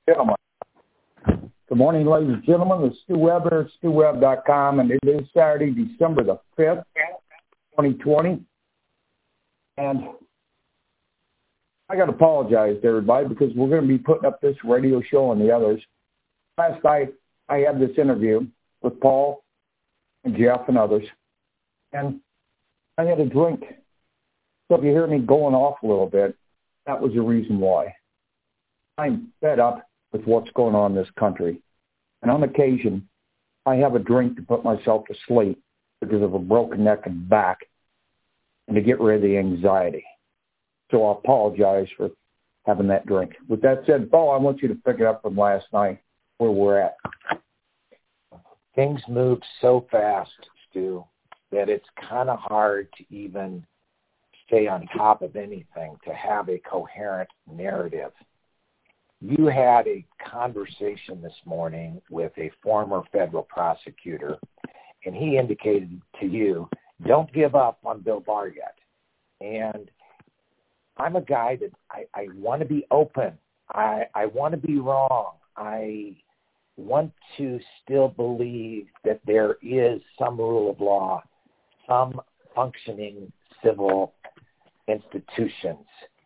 Gentlemen. Good morning, ladies and gentlemen. This is Stu Weber, StuWeb.com, and it is Saturday, December the 5th, 2020. And I got to apologize to everybody because we're going to be putting up this radio show and the others. Last night, I had this interview with Paul and Jeff and others, and I had a drink. So if you hear me going off a little bit, that was the reason why. I'm fed up with what's going on in this country. And on occasion, I have a drink to put myself to sleep because of a broken neck and back and to get rid of the anxiety. So I apologize for having that drink. With that said, Paul, I want you to pick it up from last night where we're at. Things moved so fast, Stu, that it's kind of hard to even stay on top of anything, to have a coherent narrative. You had a conversation this morning with a former federal prosecutor, and he indicated to you, don't give up on Bill Barr yet. And I'm a guy that I want to be open. I want to be wrong. I want to still believe that there is some rule of law, some functioning civil institutions.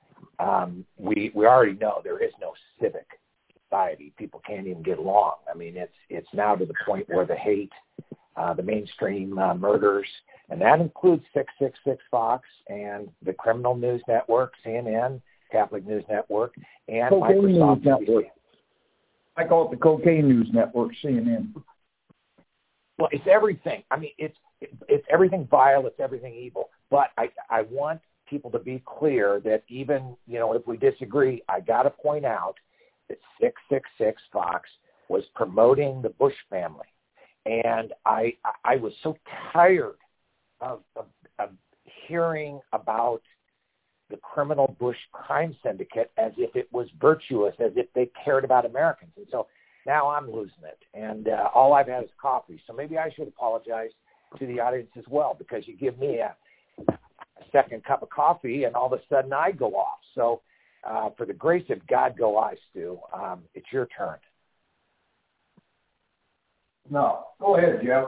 We already know there is no civic society. People can't even get along. I mean, it's now to the point where the hate, the mainstream murders, and that includes 666 Fox and the Criminal News Network, CNN, Catholic News Network, and Cocaine Microsoft News Network. I call it the Cocaine News Network, CNN. Well, it's everything. I mean, it's everything vile. It's everything evil. But I want people to be clear that even, if we disagree, I got to point out that 666 Fox was promoting the Bush family. And I was so tired of hearing about the criminal Bush crime syndicate as if it was virtuous, as if they cared about Americans. And so now I'm losing it. And all I've had is coffee. So maybe I should apologize to the audience as well, because you give me a second cup of coffee and all of a sudden I go off. So for the grace of God go I, Stu. It's your turn. No. Go ahead, Jeff.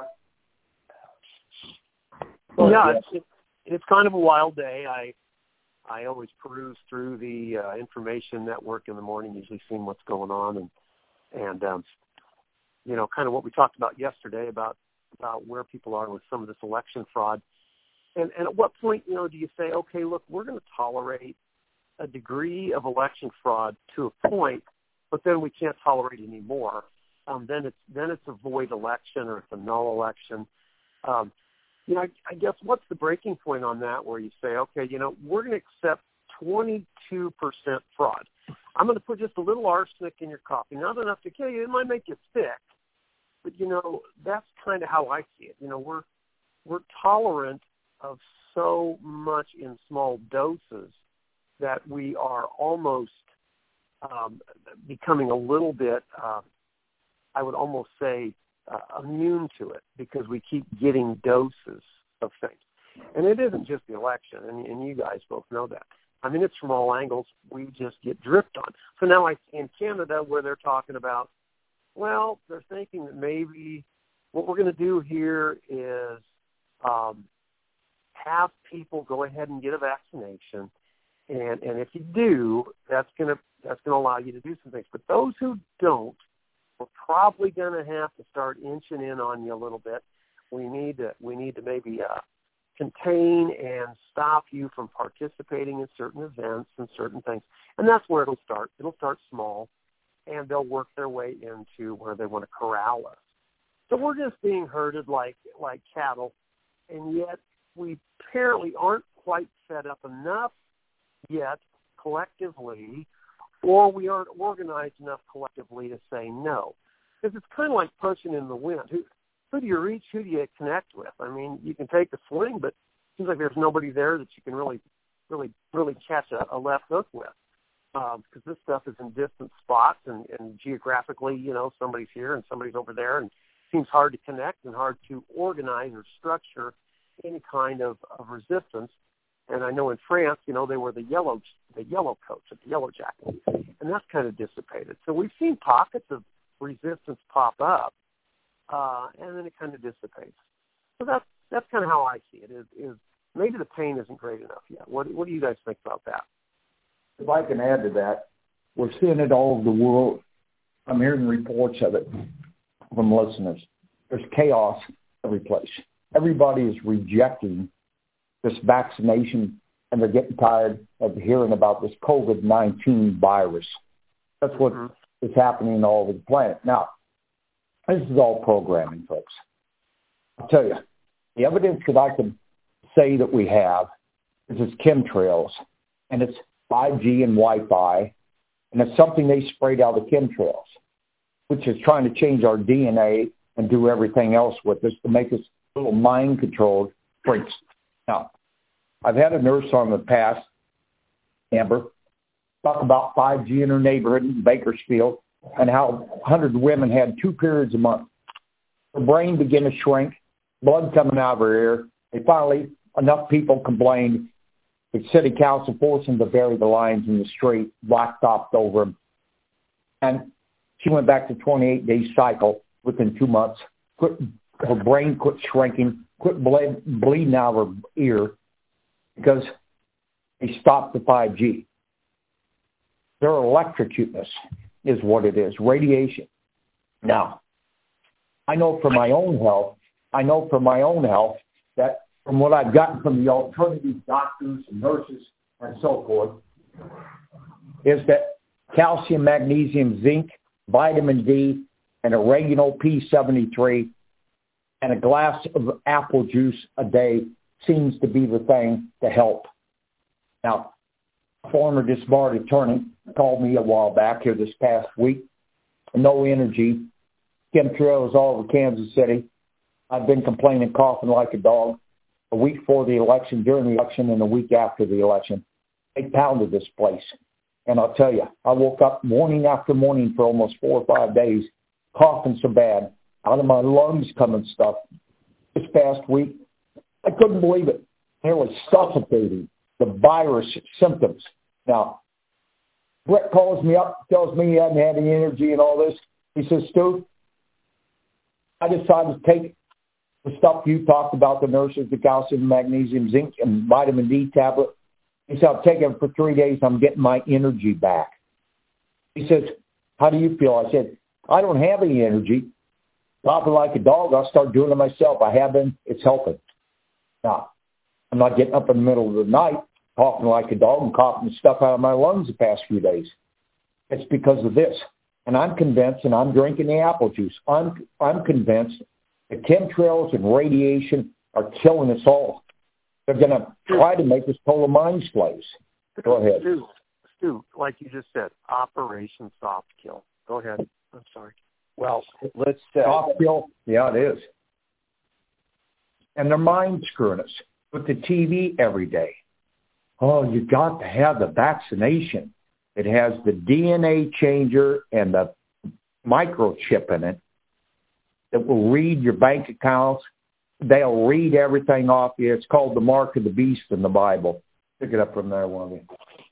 Yeah, it's kind of a wild day. I always peruse through the information network in the morning, usually seeing what's going on, and kind of what we talked about yesterday about where people are with some of this election fraud. And at what point, do you say, okay, look, we're going to tolerate a degree of election fraud to a point, but then we can't tolerate any more. Then it's a void election or it's a null election. I guess what's the breaking point on that where you say, okay, we're going to accept 22% fraud. I'm going to put just a little arsenic in your coffee. Not enough to kill you. It might make you sick. But, that's kind of how I see it. We're tolerant of so much in small doses that we are almost becoming a little bit, I would almost say, immune to it because we keep getting doses of things. And it isn't just the election, and you guys both know that. I mean, it's from all angles. We just get dripped on. So now I see in Canada where they're talking about, well, they're thinking that maybe what we're going to do here is have people go ahead and get a vaccination, and if you do, that's going to allow you to do some things. But those who don't, we're probably going to have to start inching in on you a little bit. We need to maybe contain and stop you from participating in certain events and certain things. And that's where it'll start. It'll start small, and they'll work their way into where they want to corral us. So we're just being herded like cattle, and yet we apparently aren't quite set up enough yet collectively, or we aren't organized enough collectively to say no. Because it's kind of like punching in the wind. Who do you reach? Who do you connect with? I mean, you can take a swing, but it seems like there's nobody there that you can really catch a left hook with. Because this stuff is in distant spots and geographically, somebody's here and somebody's over there, and it seems hard to connect and hard to organize or structure any kind of resistance. And I know in France, they were the yellow coats, the yellow jackets, and that's kind of dissipated. So we've seen pockets of resistance pop up, and then it kind of dissipates. So that's kind of how I see it. Is maybe the pain isn't great enough yet. What do you guys think about that? If I can add to that, we're seeing it all over the world. I'm hearing reports of it from listeners. There's chaos every place. Everybody is rejecting this vaccination, and they're getting tired of hearing about this COVID-19 virus. That's what is happening all over the planet. Now, this is all programming, folks. I'll tell you, the evidence that I can say that we have is it's chemtrails, and it's 5G and Wi-Fi, and it's something they sprayed out of chemtrails, which is trying to change our DNA and do everything else with us to make us little mind-controlled freaks. Now, I've had a nurse on in the past, Amber, talk about 5G in her neighborhood in Bakersfield and how 100 women had 2 periods a month. Her brain began to shrink, blood coming out of her ear. And finally, enough people complained. The city council forced them to bury the lines in the street, blacktopped over them. And she went back to 28-day cycle within 2 months. Her brain quit shrinking, quit bleeding out of her ear because they stopped the 5G. They're electrocuting us is what it is, radiation. Now, I know for my own health that from what I've gotten from the alternative doctors and nurses and so forth, is that calcium, magnesium, zinc, vitamin D, and oregano P73, and a glass of apple juice a day seems to be the thing to help. Now, a former disbarred attorney called me a while back here this past week. No energy, chemtrails all over Kansas City. I've been complaining, coughing like a dog. A week before the election, during the election, and a week after the election, they pounded this place. And I'll tell you, I woke up morning after morning for almost 4 or 5 days, coughing so bad, out of my lungs coming stuff. This past week, I couldn't believe it. Nearly suffocating, the virus symptoms. Now, Brett calls me up, tells me he hadn't had any energy and all this. He says, Stu, I decided to take the stuff you talked about, the nurses, the calcium, magnesium, zinc, and vitamin D tablet. He said, I'll take it for 3 days. I'm getting my energy back. He says, how do you feel? I said, I don't have any energy. Coughing like a dog, I'll start doing it myself. I have been. It's helping. Now, I'm not getting up in the middle of the night, coughing like a dog and coughing stuff out of my lungs the past few days. It's because of this. And I'm convinced, and I'm drinking the apple juice, I'm convinced the chemtrails and radiation are killing us all. They're going to try to make us total mind slaves. Go ahead. Stu, like you just said, Operation Soft Kill. Go ahead. I'm sorry. Well, let's... Soft kill? Yeah, it is. And their mind screwing us with the TV every day. Oh, you got to have the vaccination. It has the DNA changer and the microchip in it that will read your bank accounts. They'll read everything off you. It's called the mark of the beast in the Bible. Pick it up from there, one of you.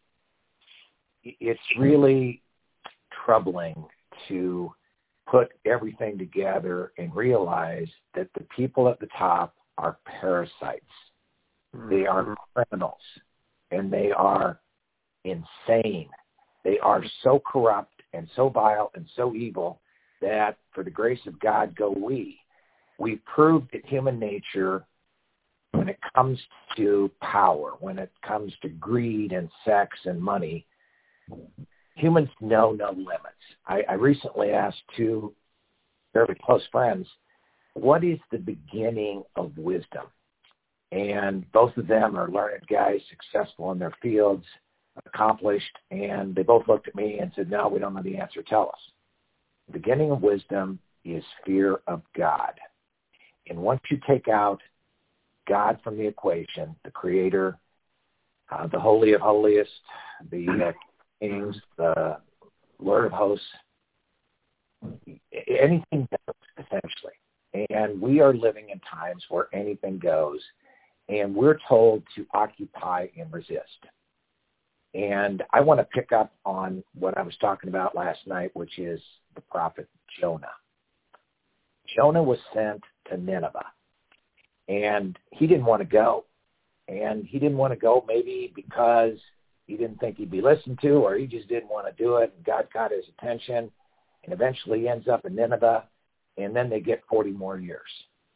It's really troubling to put everything together and realize that the people at the top are parasites. They are criminals, and they are insane. They are so corrupt and so vile and so evil that for the grace of God go we. We proved that human nature, when it comes to power, when it comes to greed and sex and money, humans know no limits. I recently asked 2 very close friends, what is the beginning of wisdom? And both of them are learned guys, successful in their fields, accomplished, and they both looked at me and said, no, we don't know the answer. Tell us. The beginning of wisdom is fear of God. And once you take out God from the equation, the Creator, the Holy of Holiest, the Kings, the Lord of Hosts, anything goes, essentially. And we are living in times where anything goes. and we're told to occupy and resist. And I want to pick up on what I was talking about last night, which is the prophet Jonah. Jonah was sent to Nineveh, and he didn't want to go. And he didn't want to go maybe because he didn't think he'd be listened to, or he just didn't want to do it. And God got his attention, and eventually he ends up in Nineveh, and then they get 40 more years.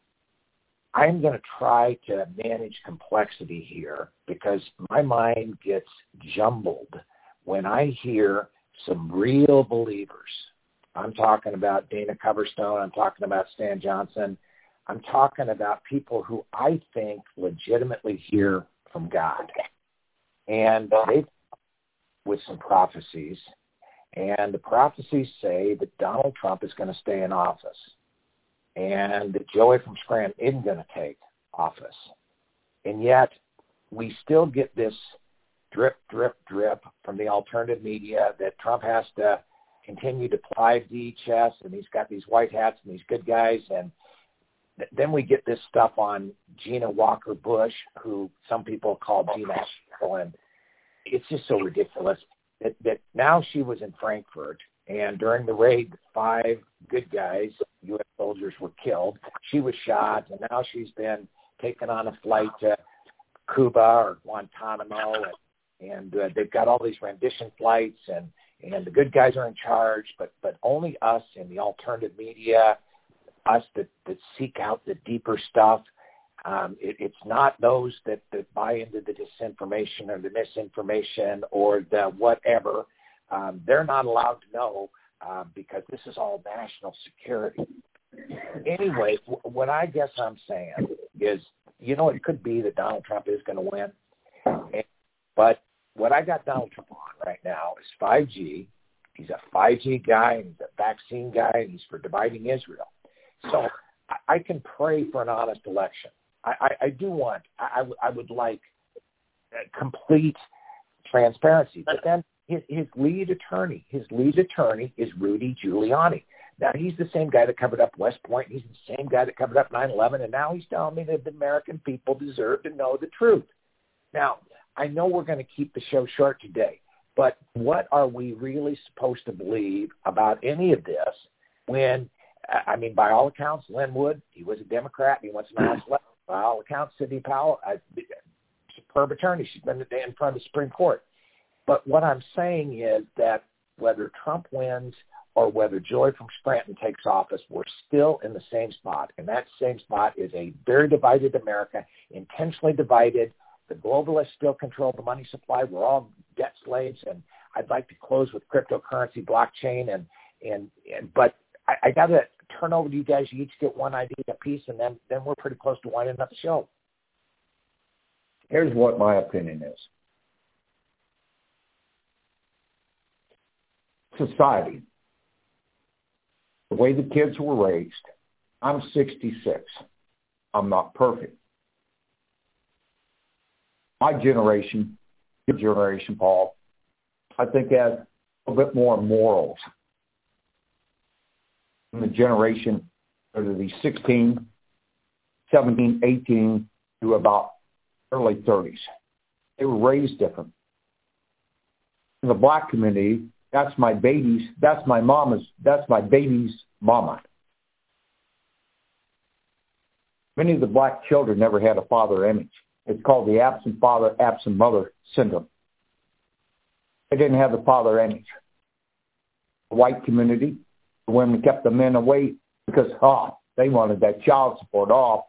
I'm going to try to manage complexity here because my mind gets jumbled when I hear some real believers. I'm talking about Dana Coverstone. I'm talking about Stan Johnson. I'm talking about people who I think legitimately hear from God. And they with some prophecies. And the prophecies say that Donald Trump is going to stay in office. And that Joey from Scranton isn't going to take office. And yet, we still get this drip, drip, drip from the alternative media that Trump has to continue to ply DHS, and he's got these white hats and these good guys. And then we get this stuff on Gina Walker Bush, who some people call Gina, and it's just so ridiculous that now she was in Frankfurt, and during the raid, 5 good guys, U.S. soldiers, were killed. She was shot, and now she's been taken on a flight to Cuba or Guantanamo, and they've got all these rendition flights, and the good guys are in charge, but only us in the alternative media, us that seek out the deeper stuff. It's not those that buy into the disinformation or the misinformation or the whatever. They're not allowed to know because this is all national security. Anyway, what I guess I'm saying is, it could be that Donald Trump is going to win. But what I got Donald Trump on right now is 5G. He's a 5G guy, and he's a vaccine guy, and he's for dividing Israel. So I can pray for an honest election. I do want, I would like complete transparency. But then his lead attorney is Rudy Giuliani. Now, he's the same guy that covered up West Point. He's the same guy that covered up 9/11. And now he's telling me that the American people deserve to know the truth. Now, I know we're going to keep the show short today, but what are we really supposed to believe about any of this when, by all accounts, Lynn Wood, he was a Democrat, and he wants an honest election. By all accounts, Sidney Powell, superb attorney. She's been in front of the Supreme Court. But what I'm saying is that whether Trump wins or whether Joy from Scranton takes office, we're still in the same spot. And that same spot is a very divided America, intentionally divided. The globalists still control the money supply. We're all debt slaves. And I'd like to close with cryptocurrency, blockchain. But I got to turn over to you guys. You each get one idea apiece, and then we're pretty close to winding up the show. Here's what my opinion is. Society, the way the kids were raised, I'm 66. I'm not perfect. My generation, your generation, Paul, I think has a bit more morals than the generation of the 16, 17, 18 to about early 30s. They were raised different. In the black community, that's my baby's mama. Many of the black children never had a father image. It's called the absent father, absent mother syndrome. They didn't have the father image. The white community, the women kept the men away because, they wanted that child support off.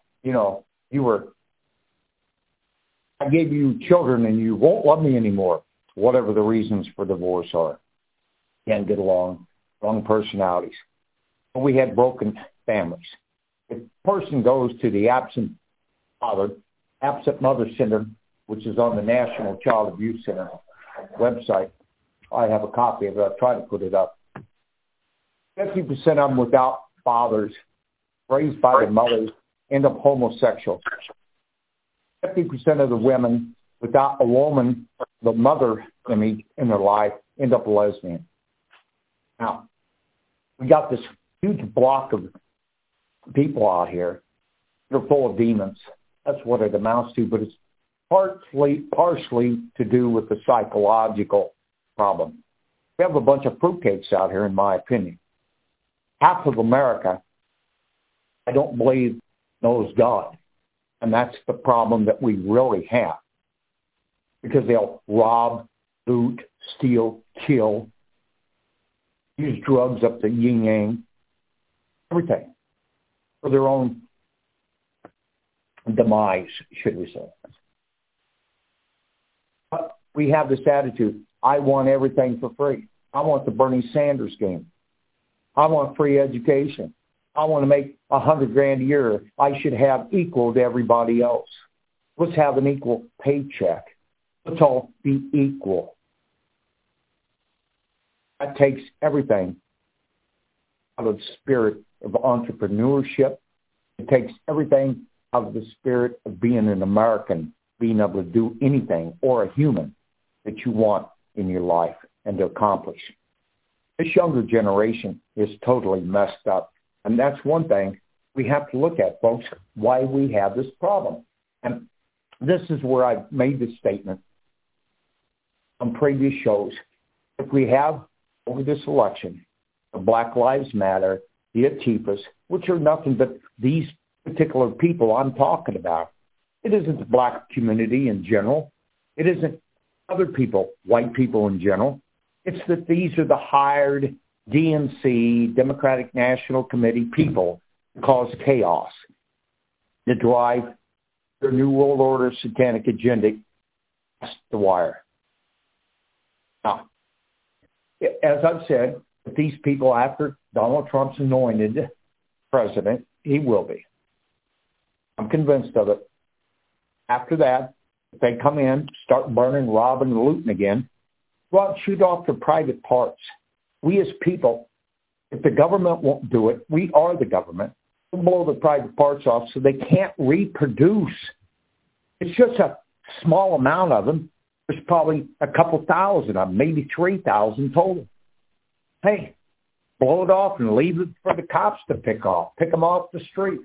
I gave you children and you won't love me anymore. Whatever the reasons for divorce are. Can't get along, wrong personalities. But we had broken families. If a person goes to the absent father, absent mother syndrome, which is on the National Child Abuse Center website, I have a copy of it. I'll try to put it up. 50% of them without fathers, raised by their mothers, end up homosexual. 50% of the women without a woman, the mother image in their life, end up lesbian. Now, we got this huge block of people out here. They're full of demons. That's what it amounts to, but it's partially to do with the psychological problem. We have a bunch of fruitcakes out here, in my opinion. Half of America, I don't believe, knows God. And that's the problem that we really have. Because they'll rob, loot, steal, kill, use drugs up the yin-yang, everything, for their own demise, should we say. But we have this attitude, I want everything for free. I want the Bernie Sanders game. I want free education. I want to make $100,000 a year. I should have equal to everybody else. Let's have an equal paycheck. Let's all be equal. That takes everything out of the spirit of entrepreneurship. It takes everything out of the spirit of being an American, being able to do anything, or a human that you want in your life and to accomplish. This younger generation is totally messed up. And that's one thing we have to look at, folks, why we have this problem. And this is where I've made this statement on previous shows. If we have, over this election, the Black Lives Matter, the Antifas, which are nothing but these particular people I'm talking about. It isn't the black community in general. It isn't other people, white people in general. It's that these are the hired DNC, Democratic National Committee people to cause chaos, to drive their New World Order satanic agenda past the wire. Now, as I've said, if these people, after Donald Trump's anointed president, he will be. I'm convinced of it. After that, if they come in, start burning, robbing, and looting again, go out and shoot off their private parts. We as people, if the government won't do it, we are the government. We'll blow the private parts off so they can't reproduce. It's just a small amount of them. There's probably a couple thousand of them, maybe 3,000 total. Hey, blow it off and leave it for the cops to pick them off the street.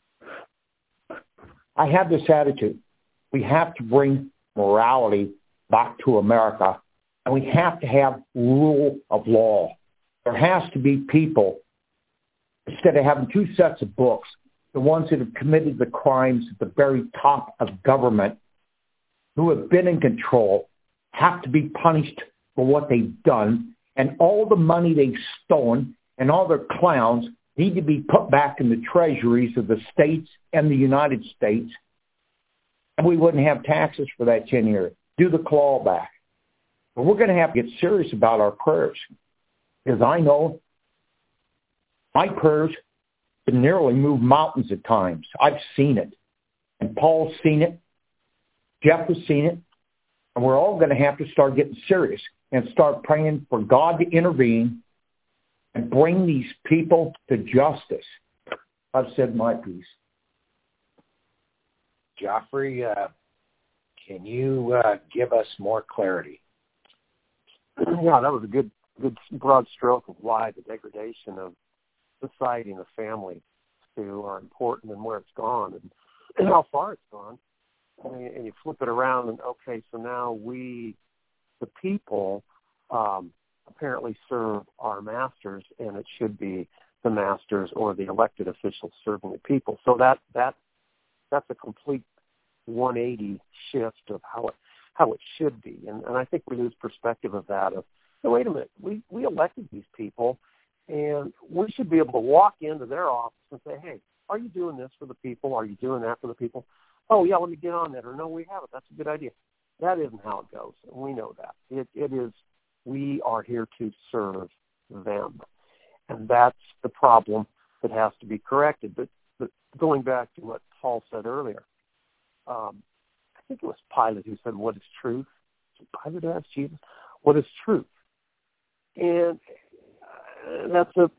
I have this attitude. We have to bring morality back to America, and we have to have rule of law. There has to be people, instead of having two sets of books, the ones that have committed the crimes at the very top of government, who have been in control, have to be punished for what they've done, and all the money they've stolen and all their clowns need to be put back in the treasuries of the states and the United States, and we wouldn't have taxes for that 10 years. Do the clawback. But we're going to have to get serious about our prayers, because I know my prayers can nearly move mountains at times. I've seen it, and Paul's seen it. Jeff has seen it, and we're all going to have to start getting serious and start praying for God to intervene and bring these people to justice. I've said my piece. Joffrey, can you give us more clarity? Yeah, that was a good broad stroke of why the degradation of society and the family are important and where it's gone and how far it's gone. And you flip it around and, okay, so now we, the people, apparently serve our masters, and it should be the masters or the elected officials serving the people. So that's a complete 180 shift of how it should be. And I think we lose perspective of that. So wait a minute, we elected these people, and we should be able to walk into their office and say, hey, are you doing this for the people? Are you doing that for the people? Oh, yeah, let me get on that. Or, no, we haven't. That's a good idea. That isn't how it goes, and we know that. It is, we are here to serve them. And that's the problem that has to be corrected. But going back to what Paul said earlier, I think it was Pilate who said, what is truth? Pilate asked Jesus, what is truth? And that's a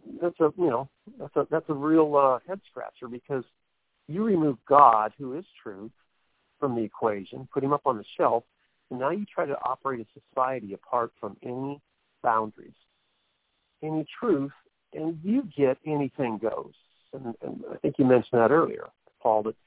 real head scratcher, because you remove God, who is truth, from the equation, put him up on the shelf, and now you try to operate a society apart from any boundaries, any truth, and you get anything goes. And I think you mentioned that earlier, Paul, that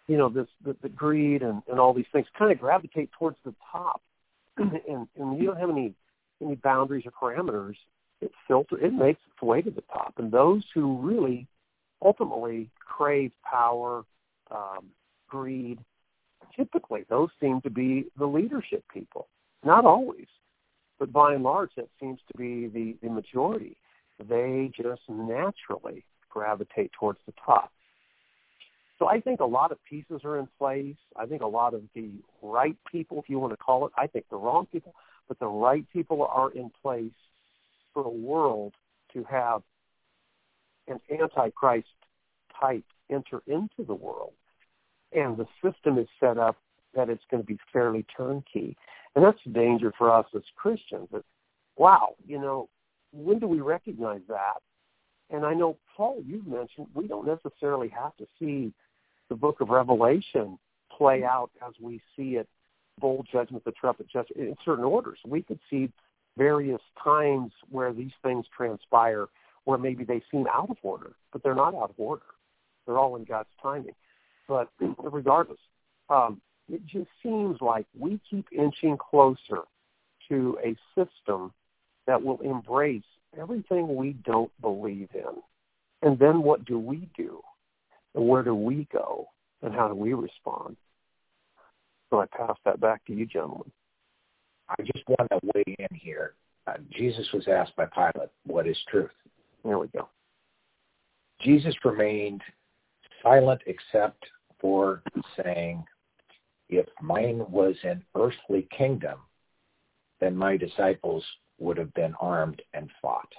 the greed and all these things kind of gravitate towards the top, and you don't have any boundaries or parameters. It makes its way to the top, and those who really ultimately crave power, greed, typically those seem to be the leadership people. Not always, but by and large, that seems to be the majority. They just naturally gravitate towards the top. So I think a lot of pieces are in place. I think a lot of the right people, if you want to call it, I think the wrong people, but the right people are in place for a world to have an Antichrist type enter into the world. And the system is set up that it's going to be fairly turnkey. And that's the danger for us as Christians. That, wow, when do we recognize that? And I know, Paul, you've mentioned we don't necessarily have to see the book of Revelation play out as we see it, bowl judgment, the trumpet judgment, in certain orders. We could see various times where these things transpire where maybe they seem out of order, but they're not out of order. They're all in God's timing. But regardless, it just seems like we keep inching closer to a system that will embrace everything we don't believe in. And then what do we do? And where do we go? And how do we respond? So I pass that back to you, gentlemen. I just want to weigh in here. Jesus was asked by Pilate, what is truth? There we go. Jesus remained silent except for saying, if mine was an earthly kingdom, then my disciples would have been armed and fought.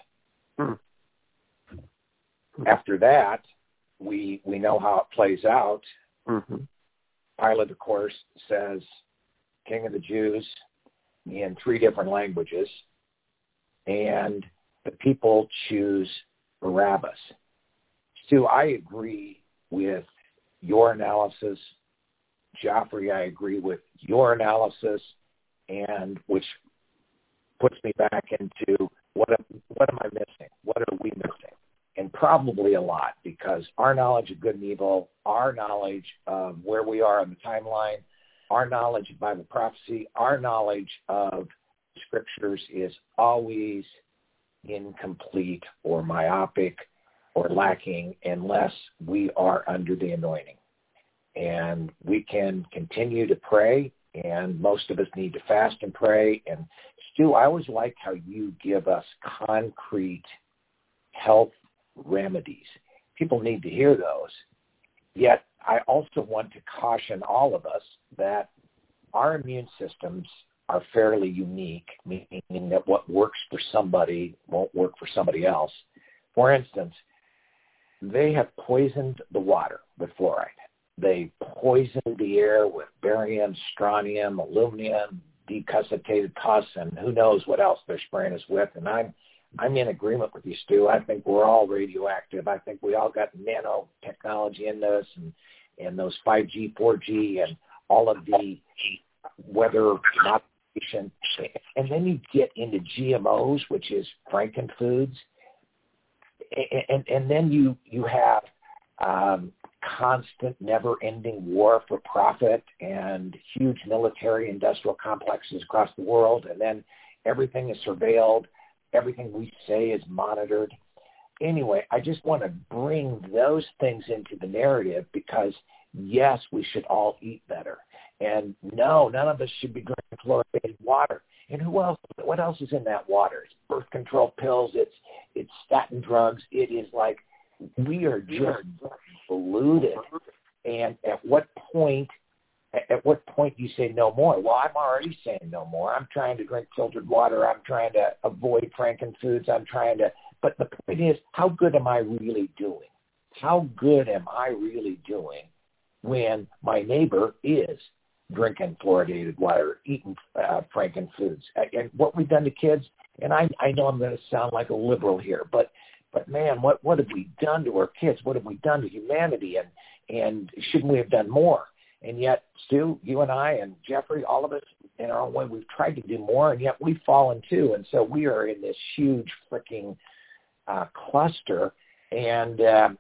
After that, we know how it plays out. Pilate, of course, says, King of the Jews, in 3 different languages, and the people choose Barabbas. Stu, I agree with your analysis. Joffrey, I agree with your analysis, and which puts me back into what am I missing? What are we missing? And probably a lot, because our knowledge of good and evil, our knowledge of where we are on the timeline, our knowledge of Bible prophecy, our knowledge of scriptures is always incomplete or myopic or lacking unless we are under the anointing. And we can continue to pray, and most of us need to fast and pray. And Stu, I always like how you give us concrete health remedies. People need to hear those. Yet I also want to caution all of us that our immune systems are fairly unique, meaning that what works for somebody won't work for somebody else. For instance, they have poisoned the water with fluoride. They poisoned the air with barium, strontium, aluminum, decussated pus, and who knows what else they're spraying us with. And I'm in agreement with you, Stu. I think we're all radioactive. I think we all got nanotechnology in us, and those 5G, 4G, and all of the weather modification. And then you get into GMOs, which is frankenfoods. And then you have constant, never-ending war for profit and huge military industrial complexes across the world. And then everything is surveilled. Everything we say is monitored. Anyway, I just want to bring those things into the narrative because, yes, we should all eat better. And no, none of us should be drinking fluoridated water. And who else? What else is in that water? It's birth control pills. It's statin drugs. It is like we are just polluted. And at what point you say no more? Well, I'm already saying no more. I'm trying to drink filtered water. I'm trying to avoid frankenfoods. But the point is, how good am I really doing? How good am I really doing when my neighbor is drinking fluoridated water, eating frankenfoods? And what we've done to kids, and I know I'm going to sound like a liberal here, but man, what have we done to our kids? What have we done to humanity? And shouldn't we have done more? And yet, Stu, you and I and Jeffrey, all of us in our own way, we've tried to do more, and yet we've fallen too. And so we are in this huge freaking cluster. And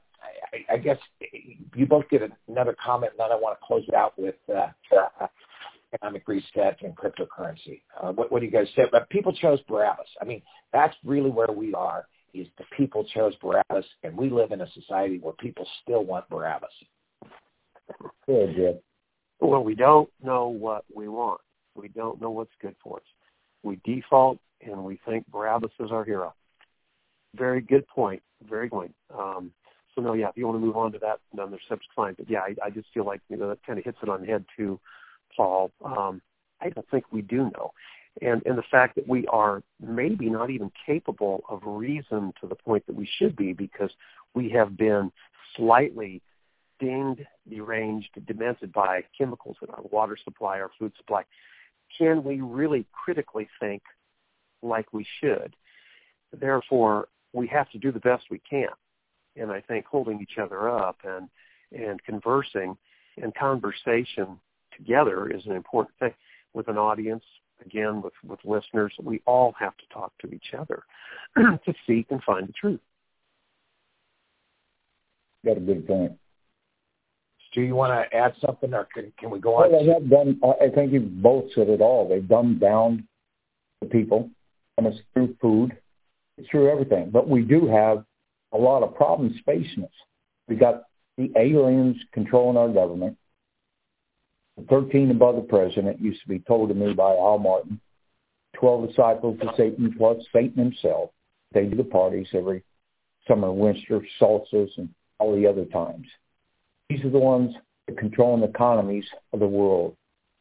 I guess you both get another comment, and then I want to close it out with economic reset and cryptocurrency. What do you guys say? But people chose Barabbas. I mean, that's really where we are, is the people chose Barabbas, and we live in a society where people still want Barabbas. Good, Jeff. Well, we don't know what we want. We don't know what's good for us. We default, and we think Barabbas is our hero. Very good point. Very good point. So, no, yeah, if you want to move on to that, then there's subject fine. But, yeah, I just feel like, that kind of hits it on the head, too, Paul. I don't think we do know. And the fact that we are maybe not even capable of reason to the point that we should be, because we have been slightly dinged, deranged, demented by chemicals in our water supply, our food supply. Can we really critically think like we should? Therefore, we have to do the best we can. And I think holding each other up and conversing and conversation together is an important thing with an audience, again, with listeners. We all have to talk to each other to seek and find the truth. Got a good point. Stu, you want to add something, or can we go on? Well, they have done, I think you both said it all. They've dumbed down the people, and it's through food. It's through everything. But we do have a lot of problems facing us. We got the aliens controlling our government. The 13 above the president used to be told to me by Al Martin. 12 disciples of Satan plus Satan himself. They do the parties every summer, winter, solstice, and all the other times. These are the ones that control the economies of the world.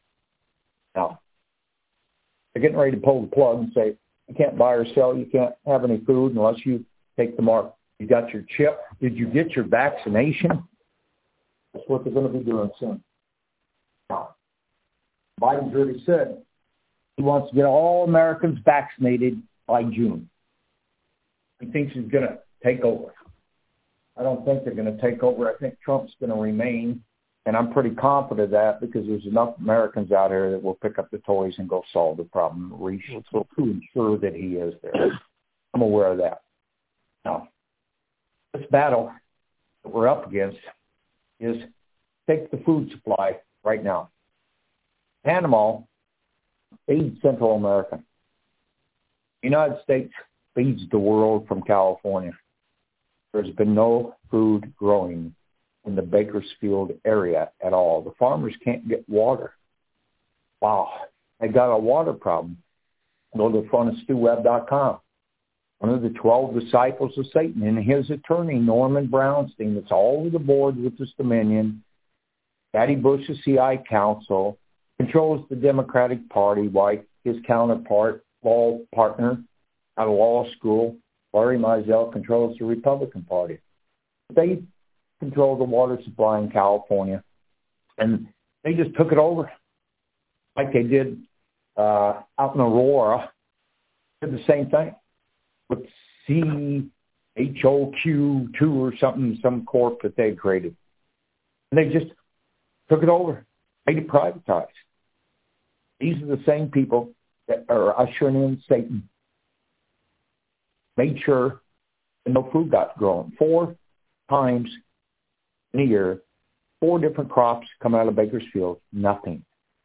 Now, they're getting ready to pull the plug and say, you can't buy or sell, you can't have any food unless you take the mark. You got your chip. Did you get your vaccination? That's what they're going to be doing soon. Now, Biden's already said he wants to get all Americans vaccinated by June. He thinks he's going to take over. I don't think they're going to take over. I think Trump's going to remain, and I'm pretty confident of that because there's enough Americans out here that will pick up the toys and go solve the problem to ensure that he is there. I'm aware of that. Now, this battle that we're up against is take the food supply right now. Panama feeds Central America. The United States feeds the world from California. There's been no food growing in the Bakersfield area at all. The farmers can't get water. Wow. They got a water problem. Go to the front of StuWeb.com. One of the 12 disciples of Satan and his attorney, Norman Brownstein, that's all over the board with this Dominion. Patty Bush's CI counsel, controls the Democratic Party, while his counterpart, law partner out of law school, Larry Mizell, controls the Republican Party. They control the water supply in California, and they just took it over like they did out in Aurora. Did the same thing with CHOQ2 or something, some corp that they created. And they just took it over, made it privatized. These are the same people that are ushering in Satan. Made sure that no food got grown. 4 times in a year, 4 different crops come out of Bakersfield, nothing.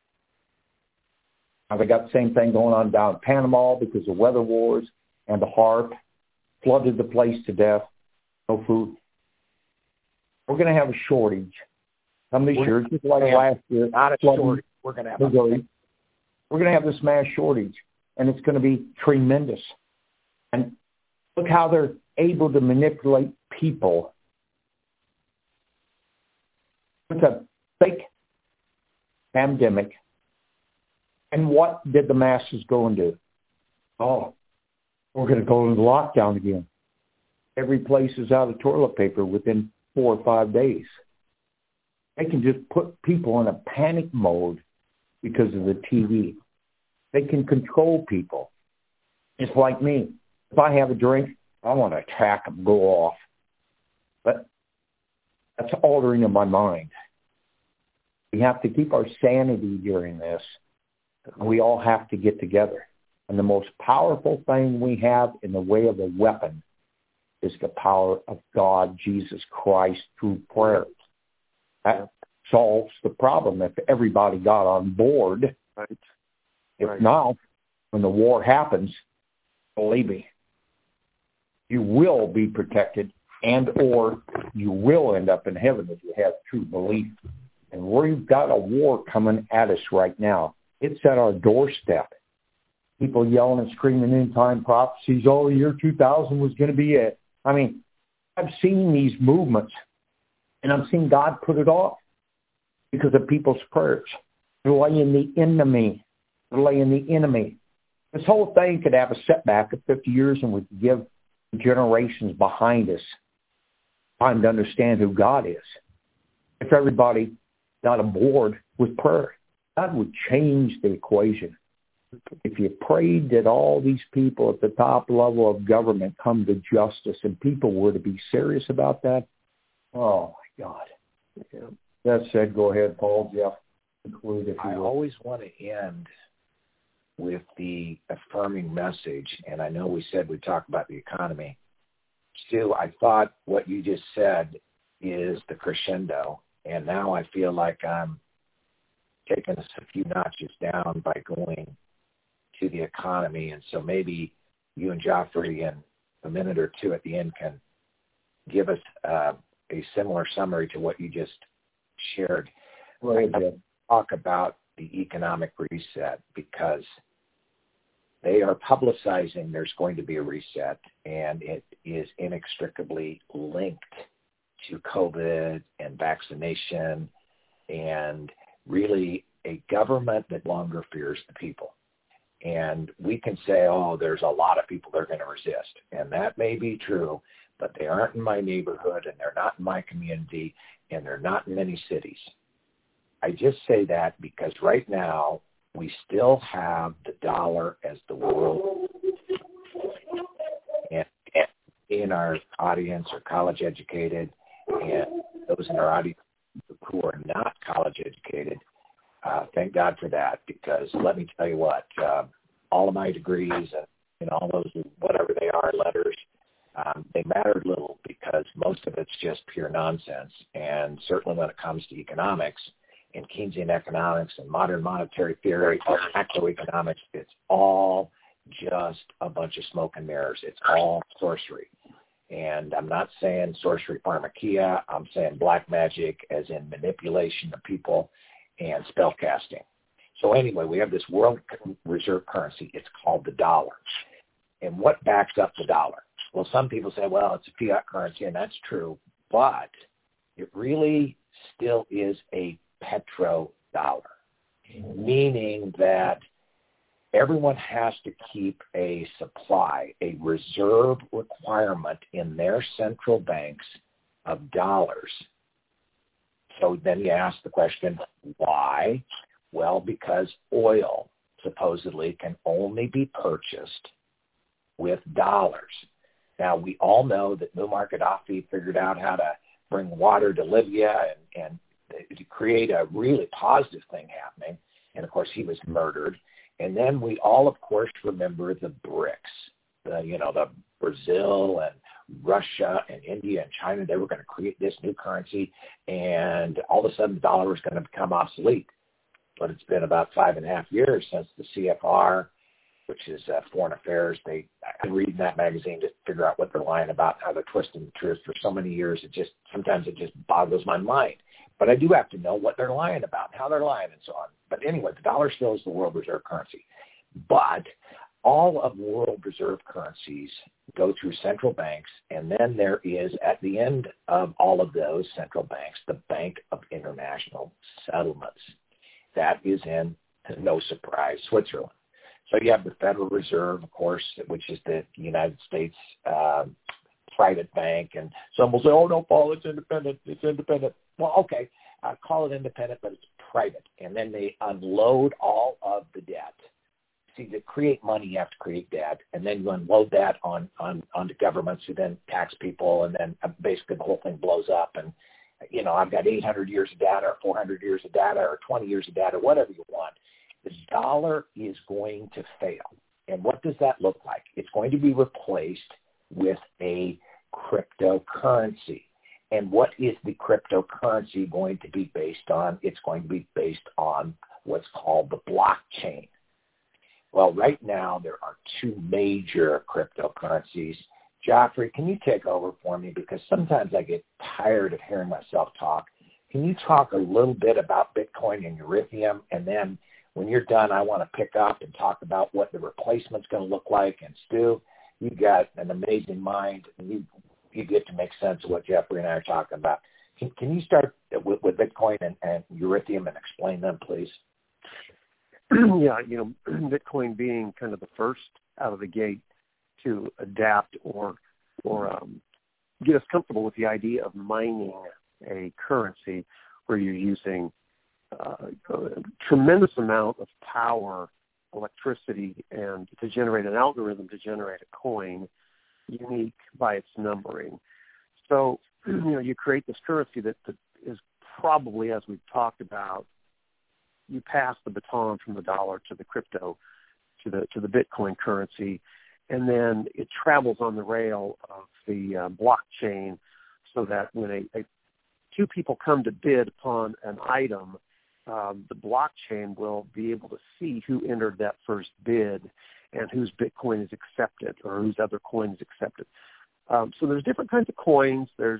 Now they got the same thing going on down in Panama because of weather wars and the HAARP flooded the place to death. No food. We're going to have a shortage. Some of these years, just like last year, not a shortage. We're going to have this mass shortage, and it's going to be tremendous. And look how they're able to manipulate people with a fake pandemic. And what did the masses go and do? Oh, we're going to go into lockdown again. Every place is out of toilet paper within 4 or 5 days. They can just put people in a panic mode because of the TV. They can control people. It's like me. If I have a drink, I want to attack them, go off. But that's altering in my mind. We have to keep our sanity during this. And we all have to get together. And the most powerful thing we have in the way of a weapon is the power of God, Jesus Christ, through prayer. That solves the problem if everybody got on board. Right. If not, when the war happens, believe me, you will be protected, and or you will end up in heaven if you have true belief. And we've got a war coming at us right now. It's at our doorstep. People yelling and screaming end time prophecies, oh, the year 2000 was going to be it. I mean, I've seen these movements, and I've seen God put it off because of people's prayers. Delaying the enemy. Delaying the enemy. This whole thing could have a setback of 50 years, and we could give generations behind us time to understand who God is. If everybody got aboard with prayer, God would change the equation. If you prayed that all these people at the top level of government come to justice and people were to be serious about that, oh, my God. Yeah. That said, go ahead, Paul, Jeff, conclude if you will. I always want to end with the affirming message, and I know we said we'd talk about the economy. Stu, I thought what you just said is the crescendo, and now I feel like I'm taking us a few notches down by going to the economy, and so maybe you and Joffrey in a minute or two at the end can give us a similar summary to what you just shared. Right. Talk about the economic reset because they are publicizing there's going to be a reset, and it is inextricably linked to COVID and vaccination and really a government that longer fears the people. And we can say, oh, there's a lot of people that are going to resist. And that may be true, but they aren't in my neighborhood, and they're not in my community, and they're not in many cities. I just say that because right now we still have the dollar as the world. And in our audience are college educated, and those in our audience who are not college educated, thank God for that, because let me tell you what, all of my degrees and all those, whatever they are, letters, they mattered little because most of it's just pure nonsense. And certainly when it comes to economics and Keynesian economics and modern monetary theory, macroeconomics, it's all just a bunch of smoke and mirrors. It's all sorcery. And I'm not saying sorcery pharmakia. I'm saying black magic as in manipulation of people and spell casting. So anyway, we have this world reserve currency. It's called the dollar. And what backs up the dollar? Well, some people say, well, it's a fiat currency, and that's true, but it really still is a petrodollar, meaning that everyone has to keep a supply, a reserve requirement in their central banks of dollars. So then you ask the question, why? Well, because oil supposedly can only be purchased with dollars. Now, we all know that Muammar Gaddafi figured out how to bring water to Libya and to create a really positive thing happening. And, of course, he was murdered. And then we all, of course, remember the BRICS, the Brazil and Russia and India and China. They were going to create this new currency, and all of a sudden the dollar was going to become obsolete. But it's been about 5.5 years since the CFR, which is Foreign Affairs. I'm reading that magazine to figure out what they're lying about, how they're twisting the truth for so many years. Sometimes it just boggles my mind. But I do have to know what they're lying about and how they're lying and so on. But anyway, the dollar still is the world reserve currency. But all of world reserve currencies go through central banks, and then there is, at the end of all of those central banks, the Bank of International Settlements. That is in, no surprise, Switzerland. So you have the Federal Reserve, of course, which is the United States private bank. And some will say, oh, no, Paul, it's independent. It's independent. Well, okay, call it independent, but it's private. And then they unload all of the debt. See, to create money, you have to create debt. And then you unload that onto governments who then tax people. And then basically the whole thing blows up. And, I've got 800 years of data or 400 years of data or 20 years of data, whatever you want. The dollar is going to fail. And what does that look like? It's going to be replaced with a cryptocurrency. And what is the cryptocurrency going to be based on? It's going to be based on what's called the blockchain. Well, right now there are two major cryptocurrencies. Joffrey, can you take over for me? Because sometimes I get tired of hearing myself talk. Can you talk a little bit about Bitcoin and Ethereum? And then when you're done, I want to pick up and talk about what the replacement's going to look like. And Stu, you got an amazing mind. You get to make sense of what Jeffrey and I are talking about. Can you start with Bitcoin and Ethereum and explain them, please? Yeah, Bitcoin being kind of the first out of the gate to adapt or get us comfortable with the idea of mining a currency where you're using a tremendous amount of power, electricity, and to generate an algorithm to generate a coin unique by its numbering. So, you create this currency that is probably, as we've talked about, you pass the baton from the dollar to the crypto, to the Bitcoin currency, and then it travels on the rail of the blockchain, so that when two people come to bid upon an item, the blockchain will be able to see who entered that first bid and whose Bitcoin is accepted or whose other coin is accepted. So there's different kinds of coins. There's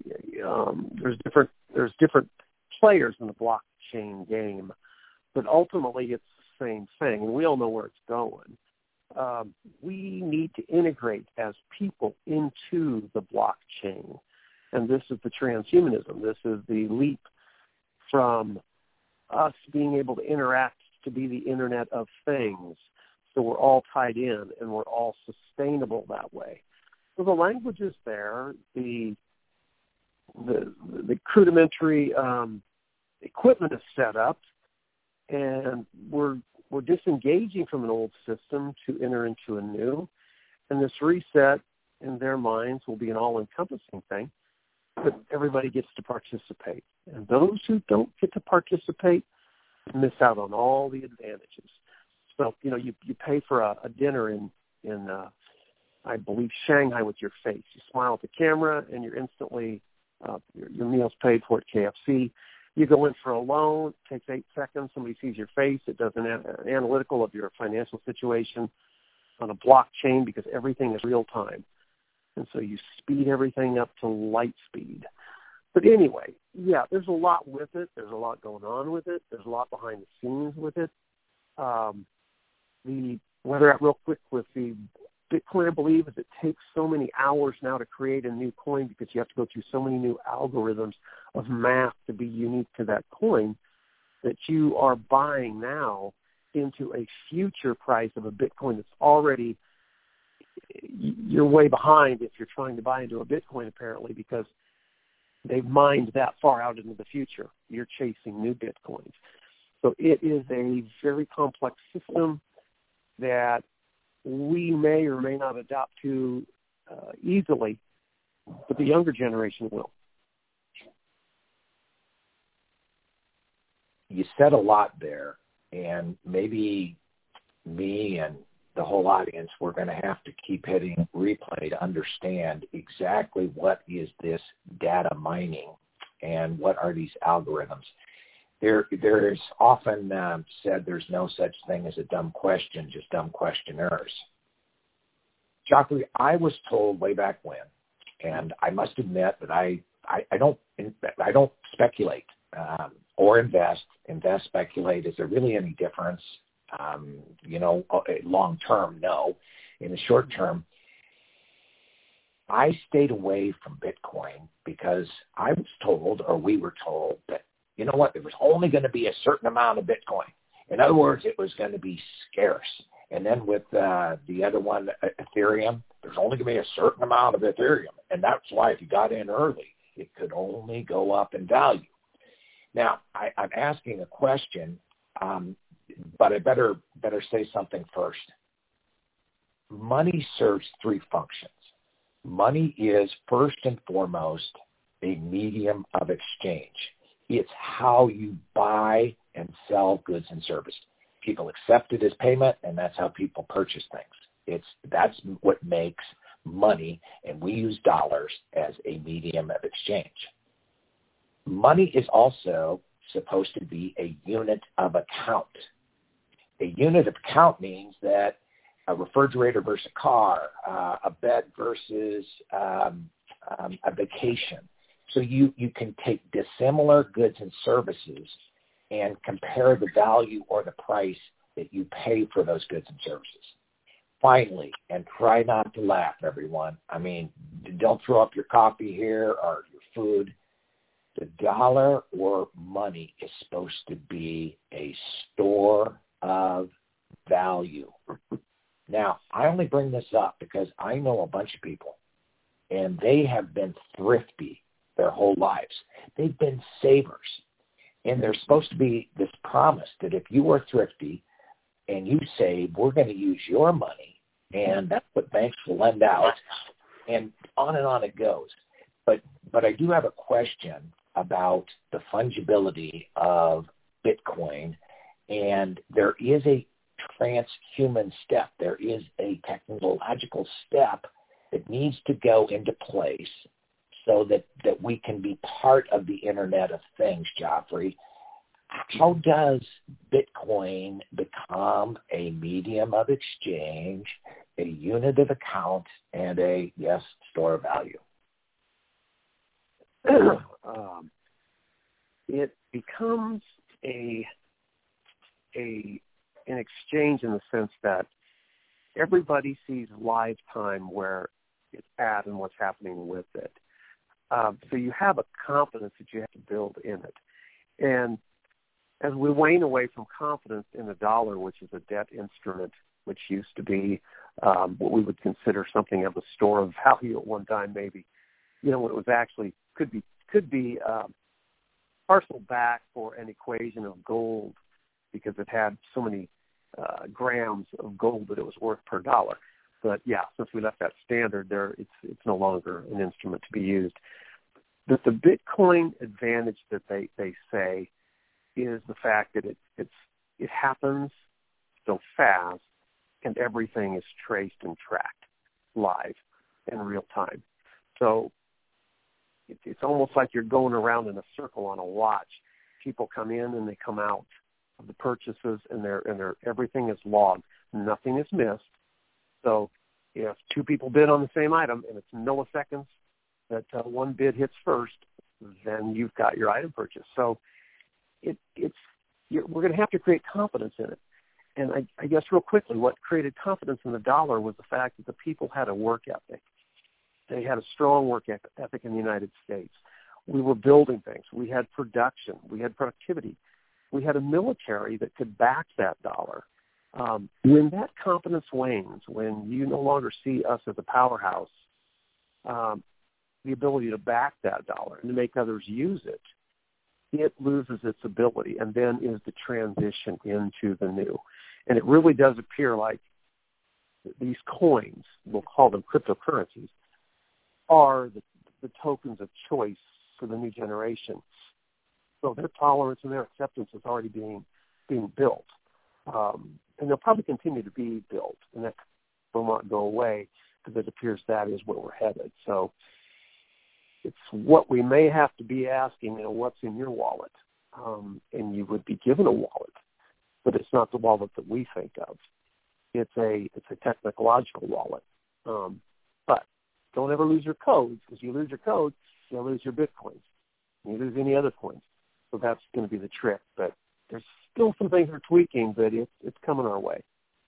different players in the blockchain game, but ultimately it's the same thing, and we all know where it's going. We need to integrate as people into the blockchain, and this is the transhumanism. This is the leap from us being able to interact to be the Internet of Things. So we're all tied in and we're all sustainable that way. So the language is there, the rudimentary equipment is set up, and we're disengaging from an old system to enter into a new. And this reset in their minds will be an all-encompassing thing, but everybody gets to participate. And those who don't get to participate miss out on all the advantages. So, you pay for a dinner in I believe, Shanghai with your face. You smile at the camera, and you're instantly, your meal's paid for at KFC. You go in for a loan, it takes 8 seconds, somebody sees your face, it does an analytical of your financial situation on a blockchain because everything is real time. And so you speed everything up to light speed. But anyway, yeah, there's a lot with it. There's a lot going on with it. There's a lot behind the scenes with it. Whether real quick with the Bitcoin, I believe, is it takes so many hours now to create a new coin because you have to go through so many new algorithms of math to be unique to that coin that you are buying now into a future price of a Bitcoin that's already, you're way behind if you're trying to buy into a Bitcoin apparently because they've mined that far out into the future. You're chasing new Bitcoins. So it is a very complex system that we may or may not adopt to easily, but the younger generation will. You said a lot there, and maybe me and the whole audience, we're going to have to keep hitting replay to understand exactly what is this data mining and what are these algorithms. There is often said there's no such thing as a dumb question, just dumb questioners. Joffrey, I was told way back when, and I must admit that I don't speculate or invest. Invest, speculate. Is there really any difference? Long term, no. In the short term, I stayed away from Bitcoin because I was told, or we were told, that you know what, there was only going to be a certain amount of Bitcoin. In other words, it was going to be scarce. And then with the other one, Ethereum, there's only going to be a certain amount of Ethereum. And that's why if you got in early, it could only go up in value. Now, I'm asking a question, but I better say something first. Money serves three functions. Money is first and foremost a medium of exchange. It's how you buy and sell goods and services. People accept it as payment, and that's how people purchase things. That's what makes money, and we use dollars as a medium of exchange. Money is also supposed to be a unit of account. A unit of account means that a refrigerator versus a car, a bed versus a vacation. So you can take dissimilar goods and services and compare the value or the price that you pay for those goods and services. Finally, and try not to laugh, everyone. I mean, don't throw up your coffee here or your food. The dollar or money is supposed to be a store of value. Now, I only bring this up because I know a bunch of people, and they have been thrifty their whole lives. They've been savers. And there's supposed to be this promise that if you are thrifty and you save, we're going to use your money, and that's what banks will lend out, and on it goes. But I do have a question about the fungibility of Bitcoin, and there is a transhuman step. There is a technological step that needs to go into place so that we can be part of the Internet of Things, Joffrey. How does Bitcoin become a medium of exchange, a unit of account, and a, yes, store of value? It becomes an exchange in the sense that everybody sees live time where it's at and what's happening with it. So you have a confidence that you have to build in it. And as we wane away from confidence in the dollar, which is a debt instrument, which used to be what we would consider something of a store of value at one time, maybe, when it was actually could be parceled back for an equation of gold because it had so many grams of gold that it was worth per dollar. But yeah, since we left that standard there, it's no longer an instrument to be used. But the Bitcoin advantage that they say is the fact that it happens so fast and everything is traced and tracked live in real time. So it's almost like you're going around in a circle on a watch. People come in and they come out of the purchases, and everything is logged. Nothing is missed. So if two people bid on the same item and it's milliseconds that one bid hits first, then you've got your item purchased. So we're going to have to create confidence in it. And I guess real quickly, what created confidence in the dollar was the fact that the people had a work ethic. They had a strong work ethic in the United States. We were building things. We had production. We had productivity. We had a military that could back that dollar. When that confidence wanes, when you no longer see us as a powerhouse, the ability to back that dollar and to make others use it, it loses its ability, and then is the transition into the new. And it really does appear like these coins, we'll call them cryptocurrencies, are the tokens of choice for the new generation. So their tolerance and their acceptance is already being built. And they'll probably continue to be built, and that will not go away because it appears that is where we're headed. So it's what we may have to be asking, what's in your wallet? And you would be given a wallet, but it's not the wallet that we think of. It's a technological wallet. But don't ever lose your codes, because you lose your codes, you'll lose your Bitcoins. You lose any other coins. So that's going to be the trick. But there's still some things we're tweaking, but it's coming our way.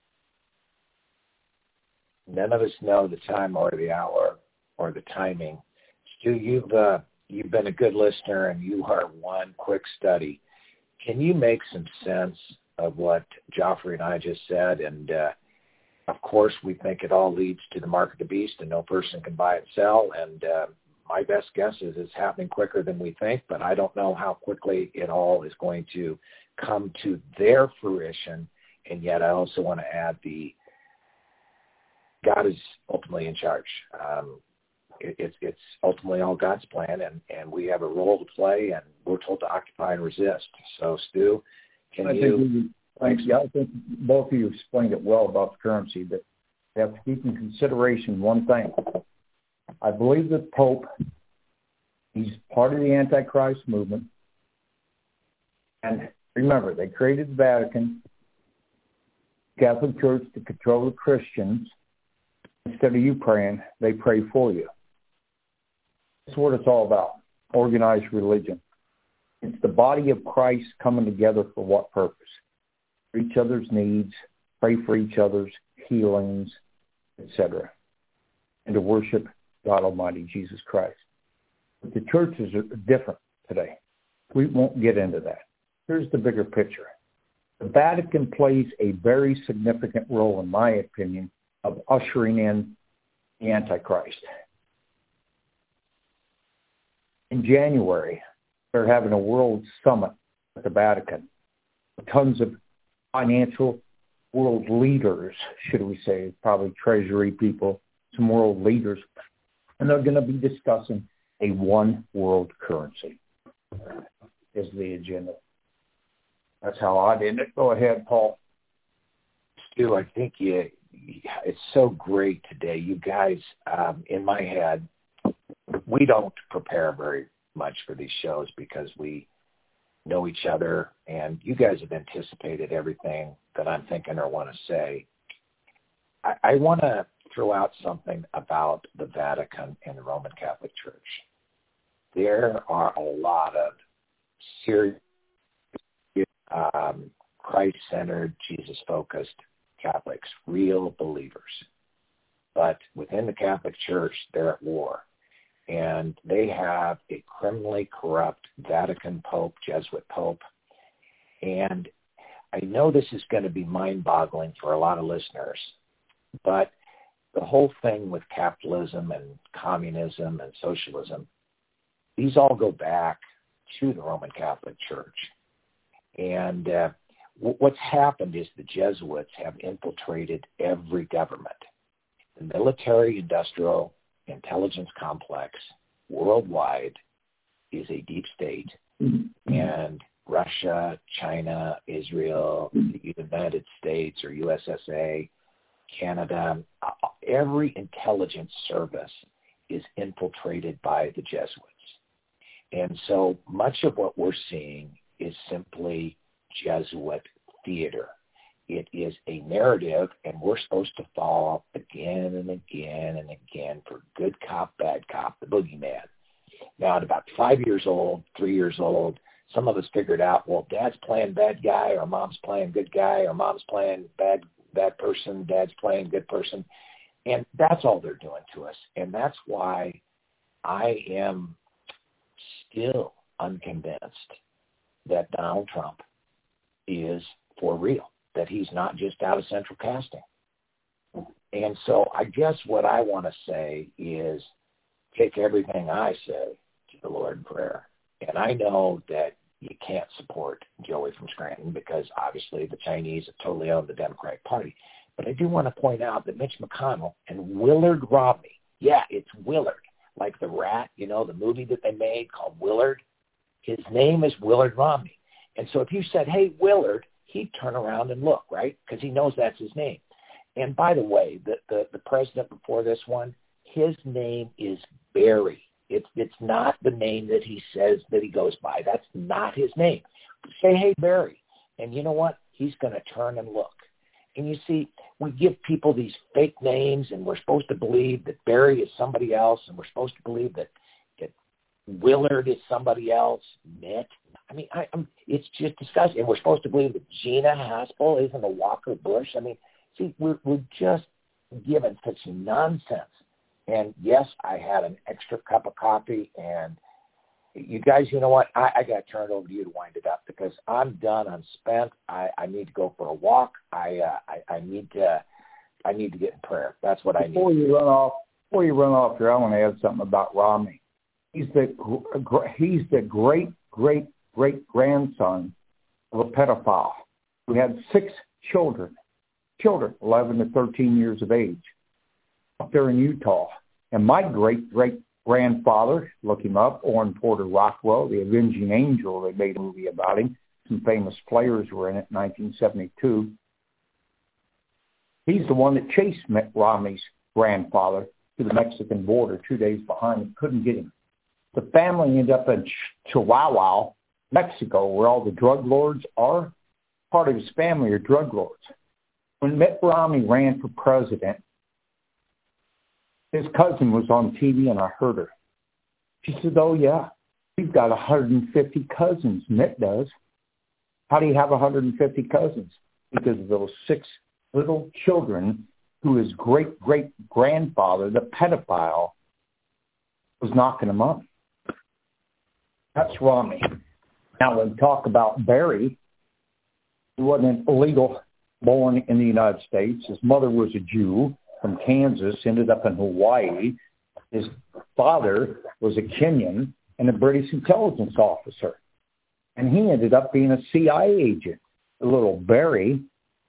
None of us know the time or the hour or the timing. Stu, you've been a good listener, and you are one quick study. Can you make some sense of what Joffrey and I just said? And of course, we think it all leads to the mark of the beast, and no person can buy and sell. And my best guess is it's happening quicker than we think, but I don't know how quickly it all is going to come to their fruition. And yet I also want to add God is ultimately in charge. It's ultimately all God's plan, and we have a role to play, and we're told to occupy and resist. So, Stu, I think both of you explained it well about the currency, but We have to keep in consideration one thing. I believe that Pope, he's part of the Antichrist movement. And remember, they created the Vatican, Catholic Church, to control the Christians. Instead of you praying, they pray for you. That's what it's all about, organized religion. It's the body of Christ coming together for what purpose? For each other's needs, pray for each other's healings, etc., and to worship God Almighty, Jesus Christ. But the churches are different today. We won't get into that. Here's the bigger picture. The Vatican plays a very significant role, in my opinion, of ushering in the Antichrist. In January, they're having a world summit at the Vatican. Tons of financial world leaders, should we say, probably treasury people, some world leaders, and they're going to be discussing a one world currency is the agenda. That's how I did it. Go ahead, Paul. Stu, I think it's so great today. You guys, in my head, we don't prepare very much for these shows because we know each other, and you guys have anticipated everything that I'm thinking or want to say. I want to throw out something about the Vatican and the Roman Catholic Church. There are a lot of serious, Christ-centered, Jesus-focused Catholics, real believers. But within the Catholic Church, they're at war. And they have a criminally corrupt Vatican Pope, Jesuit Pope. And I know this is going to be mind-boggling for a lot of listeners, but the whole thing with capitalism and communism and socialism, these all go back to the Roman Catholic Church. And what's happened is the Jesuits have infiltrated every government. The military, industrial, intelligence complex worldwide is a deep state. And Russia, China, Israel, the United States or USSA, Canada, every intelligence service is infiltrated by the Jesuits. And so much of what we're seeing is simply Jesuit theater. It is a narrative, and we're supposed to fall again and again and again for good cop, bad cop, the boogeyman. Now, at about 5 years old, 3 years old, some of us figured out, well, dad's playing bad guy, or mom's playing good guy, or mom's playing bad person, dad's playing good person. And that's all they're doing to us. And that's why I am still unconvinced that Donald Trump is for real, that he's not just out of central casting. And so I guess what I want to say is take everything I say to the Lord in prayer. And I know that you can't support Joey from Scranton because obviously the Chinese have totally owned the Democratic Party. But I do want to point out that Mitch McConnell and Willard Romney, yeah, it's Willard, like the rat, you know, the movie that they made called Willard. His name is Willard Romney. And so if you said, hey, Willard, he'd turn around and look, right? Because he knows that's his name. And by the way, the president before this one, his name is Barry. It's not the name that he says that he goes by. That's not his name. Say, hey, Barry. And you know what? He's going to turn and look. And you see, we give people these fake names, and we're supposed to believe that Barry is somebody else, and we're supposed to believe that Willard is somebody else, Mitt. I mean, it's just disgusting. And we're supposed to believe that Gina Haspel isn't a Walker Bush. I mean, see, we're just given such nonsense. And yes, I had an extra cup of coffee. And you guys, you know what? I got to turn it over to you to wind it up because I'm done. I'm spent. I need to go for a walk. I need to get in prayer. That's what I need. Before you run off here, I want to add something about Romney. He's the great grandson of a pedophile who had 6 children, 11 to 13 years of age, up there in Utah. And my great-great-grandfather, look him up, Orrin Porter Rockwell, the Avenging Angel, they made a movie about him. Some famous players were in it in 1972. He's the one that chased Mitt Romney's grandfather to the Mexican border 2 days behind him, couldn't get him. The family ended up in Chihuahua, Mexico, where all the drug lords are. Part of his family are drug lords. When Mitt Romney ran for president, his cousin was on TV and I heard her. She said, oh, yeah, we've got 150 cousins. Mitt does. How do you have 150 cousins? Because of those 6 little children who his great-great-grandfather, the pedophile, was knocking him up. That's Romney. Now, when we talk about Barry, he wasn't illegal born in the United States. His mother was a Jew from Kansas, ended up in Hawaii. His father was a Kenyan and a British intelligence officer. And he ended up being a CIA agent. The little Barry.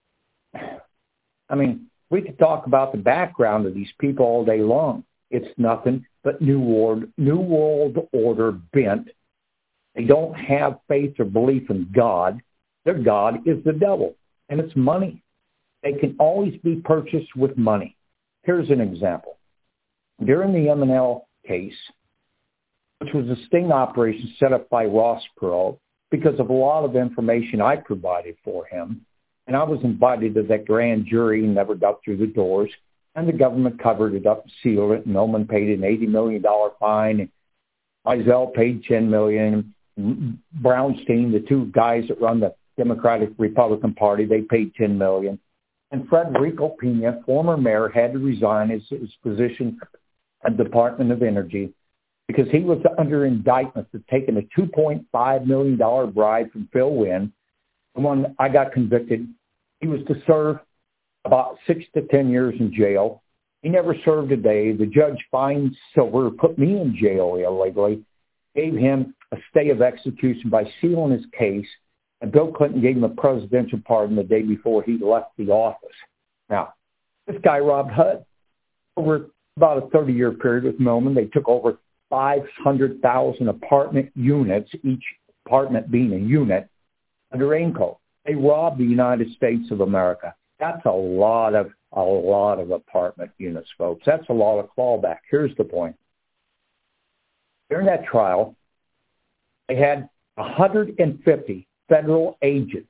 I mean, we could talk about the background of these people all day long. It's nothing but New World Order bent. They don't have faith or belief in God. Their God is the devil, and it's money. They can always be purchased with money. Here's an example. During the M&L case, which was a sting operation set up by Ross Perot, because of a lot of information I provided for him, and I was invited to that grand jury and never got through the doors, and the government covered it up and sealed it, and Noman paid an $80 million fine, and Mizell paid $10 million, Brownstein, the 2 guys that run the Democratic Republican Party, they paid $10 million. And Federico Pena, former mayor, had to resign his position at the Department of Energy because he was under indictment for taking a $2.5 million bribe from Phil Wynn. And when I got convicted, he was to serve about 6 to 10 years in jail. He never served a day. The judge fined Silver, put me in jail illegally, gave him a stay of execution by sealing his case, and Bill Clinton gave him a presidential pardon the day before he left the office. Now, this guy robbed HUD. Over about a 30-year period with Millman, they took over 500,000 apartment units, each apartment being a unit, under AIMCO. They robbed the United States of America. That's a lot of apartment units, folks. That's a lot of clawback. Here's the point. During that trial, they had 150 federal agents,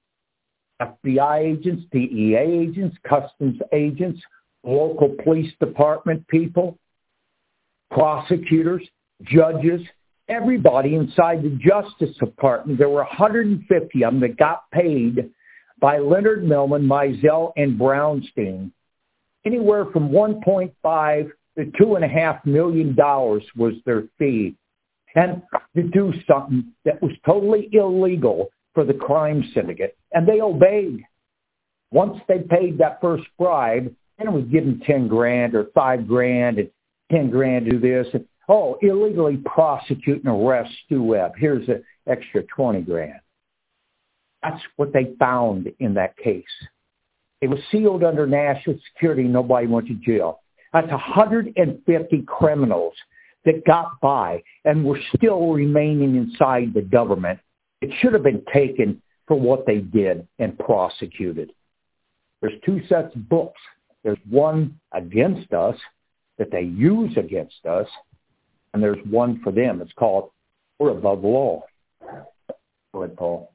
FBI agents, DEA agents, customs agents, local police department people, prosecutors, judges, everybody inside the Justice Department. There were 150 of them that got paid by Leonard Millman, Mizell, and Brownstein. Anywhere from $1.5 to $2.5 million was their fee. And to do something that was totally illegal for the crime syndicate. And they obeyed. Once they paid that first bribe, and it was given $10,000 or $5,000 and $10,000 to do this. And, illegally prosecute and arrest Stu Webb. Here's an extra $20,000. That's what they found in that case. It was sealed under national security. Nobody went to jail. That's 150 criminals that got by and were still remaining inside the government. It should have been taken for what they did and prosecuted. There's 2 sets of books. There's one against us that they use against us, and there's one for them. It's called We're Above the Law. Go ahead, Paul.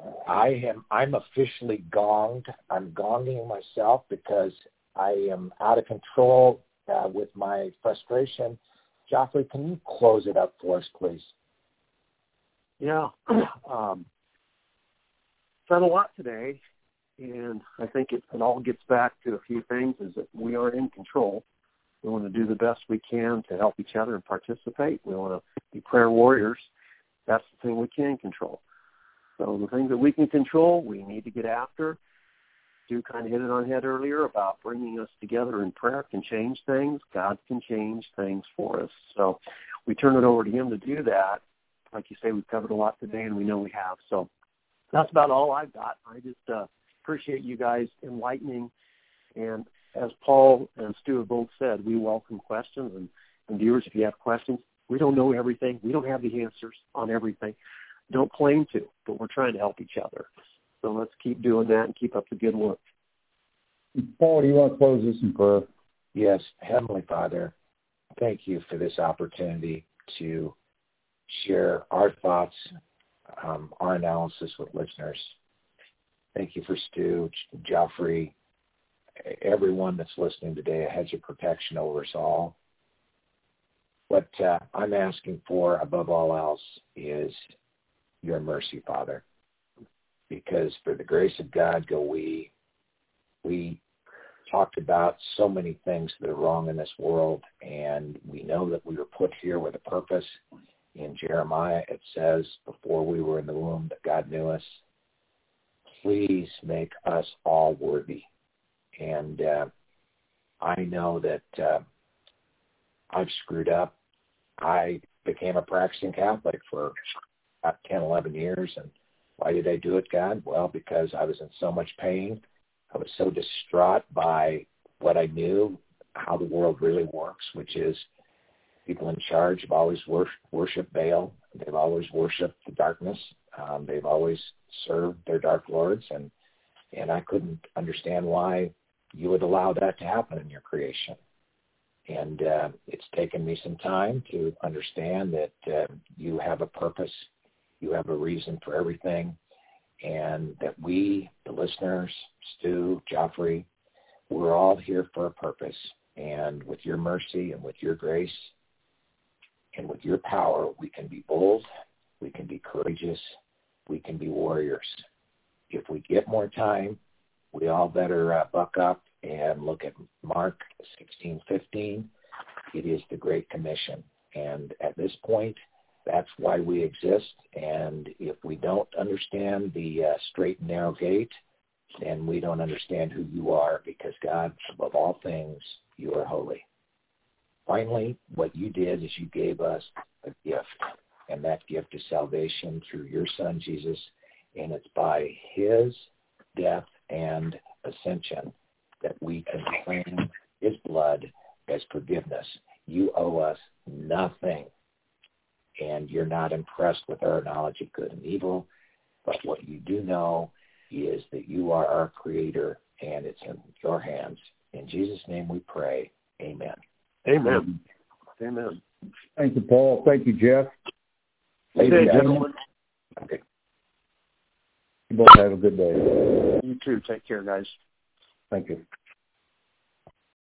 I'm officially gonged. I'm gonging myself because I am out of control with my frustration. Joffrey, can you close it up for us, please? Yeah. Said a lot today, and I think it all gets back to a few things, is that we are in control. We want to do the best we can to help each other and participate. We want to be prayer warriors. That's the thing we can control. So the things that we can control, we need to get after. Stu kind of hit it on the head earlier about bringing us together in prayer can change things. God can change things for us. So we turn it over to him to do that. Like you say, we've covered a lot today, and we know we have. So that's about all I've got. I just appreciate you guys enlightening. And as Paul and Stu have both said, we welcome questions. And viewers, if you have questions, we don't know everything. We don't have the answers on everything. Don't claim to, but we're trying to help each other. So let's keep doing that and keep up the good work. Paul, do you want to close this in prayer? Yes, Heavenly Father, thank you for this opportunity to share our thoughts, our analysis with listeners. Thank you for Stu, Geoffrey, everyone that's listening today. A hedge of protection over us all. What I'm asking for above all else is your mercy, Father, because for the grace of God go we. We talked about so many things that are wrong in this world, and we know that we were put here with a purpose. In Jeremiah, it says, before we were in the womb, that God knew us. Please make us all worthy. And I know that I've screwed up. I became a practicing Catholic for about 10, 11 years. And why did I do it, God? Well, because I was in so much pain. I was so distraught by what I knew, how the world really works, which is people in charge have always worshipped Baal. They've always worshipped the darkness. They've always served their dark lords. And I couldn't understand why you would allow that to happen in your creation. And it's taken me some time to understand that you have a purpose. You have a reason for everything. And that we, the listeners, Stu, Geoffrey, we're all here for a purpose. And with your mercy and with your grace and with your power, we can be bold, we can be courageous, we can be warriors. If we get more time, we all better buck up and look at Mark 16:15. It is the Great Commission. And at this point, that's why we exist. And if we don't understand the straight and narrow gate, then we don't understand who you are, because God, above all things, you are holy. Finally, what you did is you gave us a gift, and that gift is salvation through your Son, Jesus, and it's by his death and ascension that we can claim his blood as forgiveness. You owe us nothing. And you're not impressed with our knowledge of good and evil. But what you do know is that you are our creator, and it's in your hands. In Jesus' name we pray. Amen. Amen. Amen. Thank you, Paul. Thank you, Jeff. Ladies and gentlemen. Okay. You both have a good day. You too. Take care, guys. Thank you.